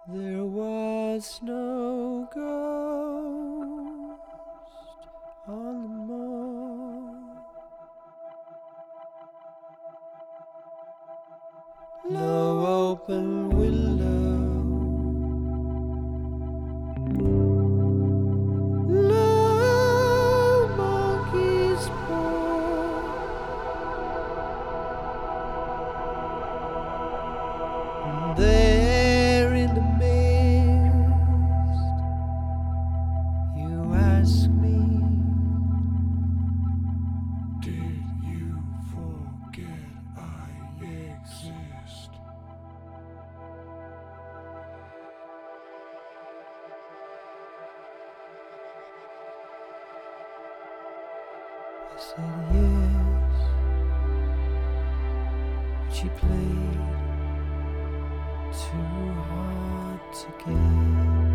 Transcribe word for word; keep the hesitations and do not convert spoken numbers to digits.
There was no ghost on the moor, no open window, no monkey's paw. And there in the mist, you ask me, did you forget I exist? I said yes, but she played too hard to get.